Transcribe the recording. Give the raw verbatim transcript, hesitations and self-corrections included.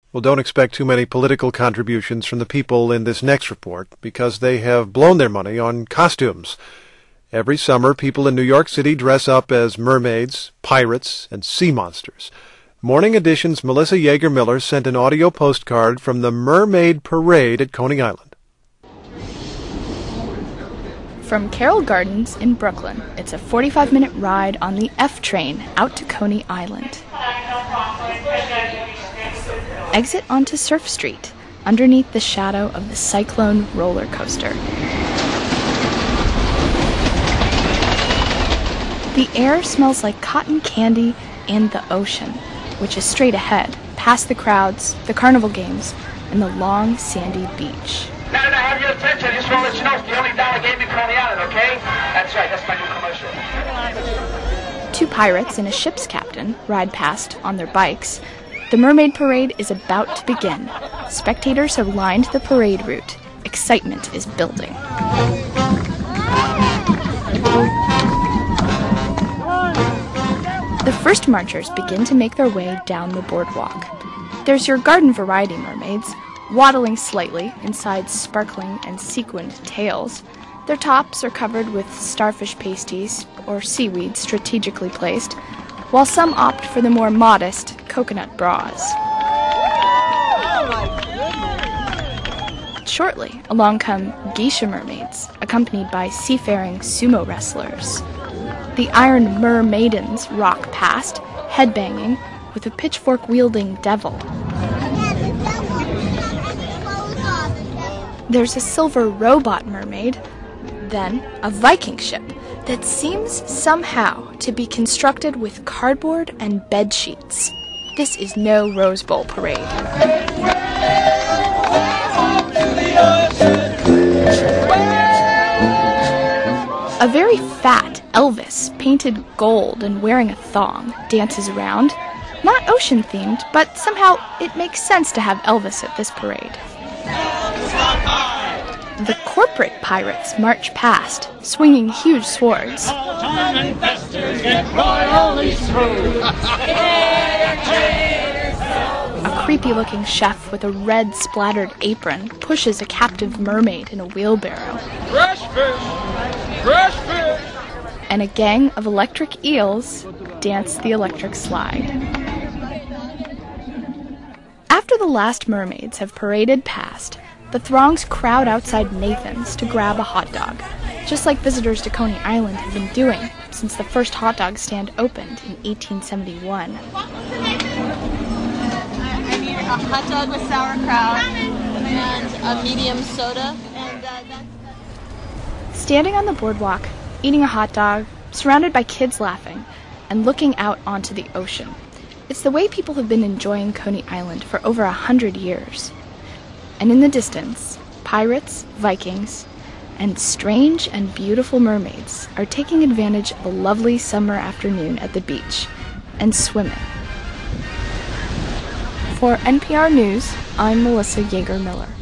Well, don't expect too many political contributions from the people in this next report, because they have blown their money on costumes. Every summer, people in New York City dress up as mermaids, pirates, and sea monsters. Morning Edition's Melissa Yeager Miller sent an audio postcard from the Mermaid Parade at Coney Island. From Carroll Gardens in Brooklyn, it's a forty-five minute ride on the F train out to Coney Island. Exit onto Surf Street, underneath the shadow of the Cyclone roller coaster. The air smells like cotton candy and the ocean, which is straight ahead, past the crowds, the carnival games, and the long, sandy beach. Now that I have your attention, I just want to let you know it's the only dollar game in Coney Island, okay? That's right, that's my new commercial. Two pirates and a ship's captain ride past on their bikes. The Mermaid Parade is about to begin. Spectators have lined the parade route. Excitement is building. The first marchers begin to make their way down the boardwalk. There's your garden variety mermaids, waddling slightly inside sparkling and sequined tails. Their tops are covered with starfish pasties or seaweed strategically placed, while some opt for the more modest coconut bras. Shortly, along come geisha mermaids, accompanied by seafaring sumo wrestlers. The Iron Mermaidens rock past, headbanging, with a pitchfork-wielding devil. There's a silver robot mermaid, then a Viking ship that seems somehow to be constructed with cardboard and bed sheets. This is no Rose Bowl parade. A very fat Elvis, painted gold and wearing a thong, dances around. Not ocean-themed, but somehow it makes sense to have Elvis at this parade. The corporate pirates march past, swinging huge swords. A creepy-looking chef with a red splattered apron pushes a captive mermaid in a wheelbarrow. Fresh fish! Fresh fish! And a gang of electric eels dance the electric slide. After the last mermaids have paraded past, the throngs crowd outside Nathan's to grab a hot dog, just like visitors to Coney Island have been doing since the first hot dog stand opened in eighteen seventy-one. I need a hot dog with sauerkraut and a medium soda. And uh, that's... Standing on the boardwalk, eating a hot dog, surrounded by kids laughing, and looking out onto the ocean. It's the way people have been enjoying Coney Island for over a hundred years. And in the distance, pirates, Vikings, and strange and beautiful mermaids are taking advantage of a lovely summer afternoon at the beach and swimming. For N P R News, I'm Melissa Yeager Miller.